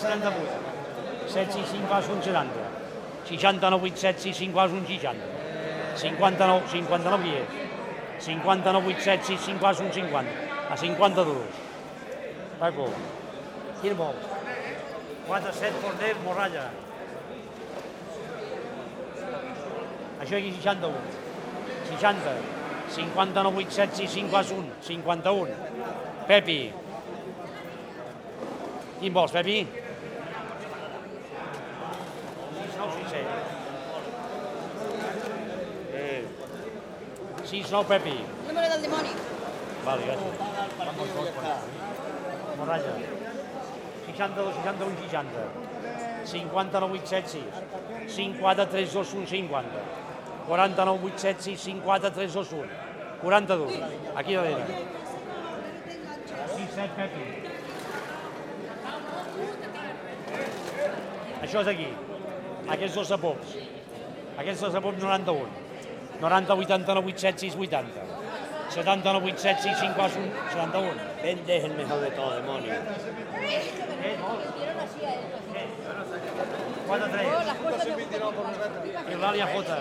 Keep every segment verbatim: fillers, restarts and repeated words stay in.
setanta-vuit. set sis cinc quasi un setanta. seixanta-nou vuit set sis cinc quasi un seixanta. cinquanta-nou, cinquanta-nou qui és? cinquanta-nou vuit set sis cinc quasi un cinquanta. A cinquanta-dos. Paco. Quin vols? quatre set Forner, Morralla. Això aquí seixanta-un. seixanta. cinquanta-nou vuit set sis cinc quasi un. cinquanta-un. Pepi. Quin vols, Pepi? sis nou sis set. sis nou, Pepi. Número del dimoni. Vale, gràcies. Morralla. seixanta-dos, seixanta-un, seixanta. cinquanta-nou vuit set sis. cinc quatre tres dos un cinquanta. quaranta-nou vuit set sis cinc quatre tres dos un. quaranta-dos. Aquí darrere. sis set, Pepi. Això és aquí. Aquests dos apops. Aquests dos apops noranta-un. noranta vuitanta-nou vuit set sis vuitanta. setanta-nou vuit set sis cinc quatre un. setanta-un. Vende es el mejor de todo, demonio. quatre tres. Eulalia J.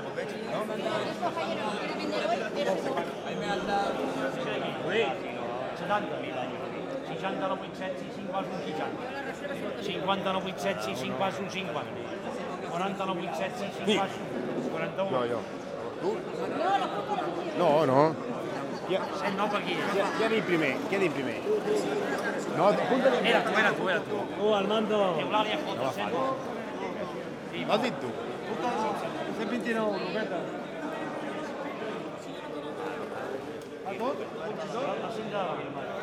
setanta. seixanta-nou vuit set sis cinc quatre un seixanta. cinquanta-nou vuit set sis cinc quatre un cinquanta. quaranta-nou vuit set sis cinc quatre un. quaranta-un. No, jo. No, no. cent nou per aquí. Qui ha dit primer? Qui ha dit primer? No, apunta-li. Era tu, era tu, era tu. Uh, Armando. Eulalia J. cent nou. No has dit tu. cent vint-i-nou, Roqueta. A tot? La cinc de la